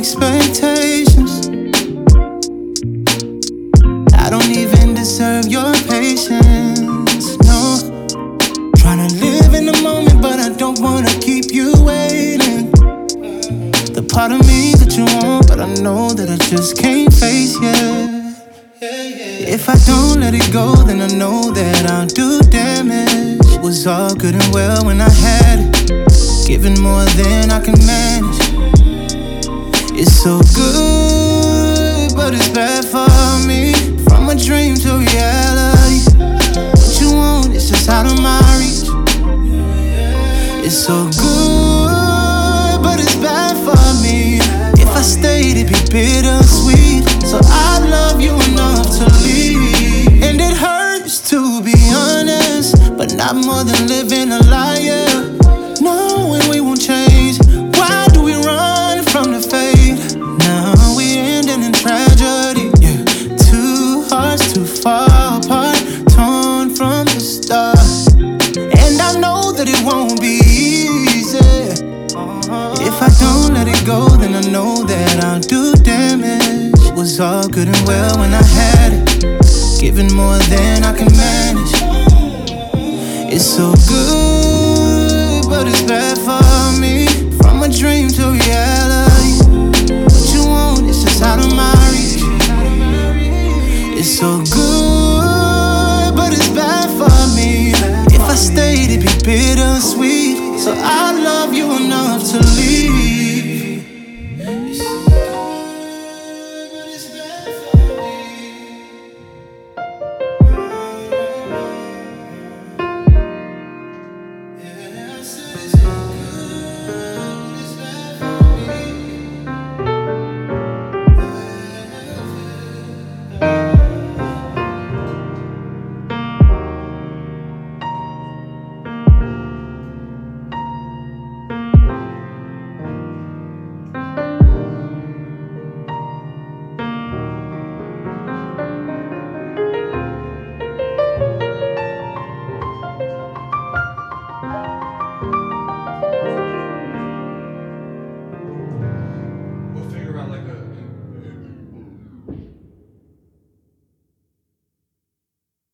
expectations. I don't even deserve your patience, no. Tryna live in the moment, but I don't wanna keep you waiting. The part of me that you want, but I know that I just can't face yet. If I don't let it go, then I know that I'll do damage. It was all good and well when I had it, giving more than I can manage. It's so good, but it's bad for me. From a dream to reality, what you want is just out of my reach. It's so good, but it's bad for me. If I stayed, it'd be bittersweet. So I love you enough to leave. And it hurts to be honest, but not more than living a liar. Knowing we won't change, why do we run from the fate? Now we ending in tragedy, yeah. Two hearts too far apart, torn from the start. And I know that it won't be easy. If I don't let it go, then I know that I'll do damage. It was all good and well when I had it, giving more than I can manage. It's so good, but it's bad for me. From a dream to reality, what you want is just out of my reach. It's so good, but it's bad for me. If I stayed, it'd be bittersweet. So I love you enough to leave.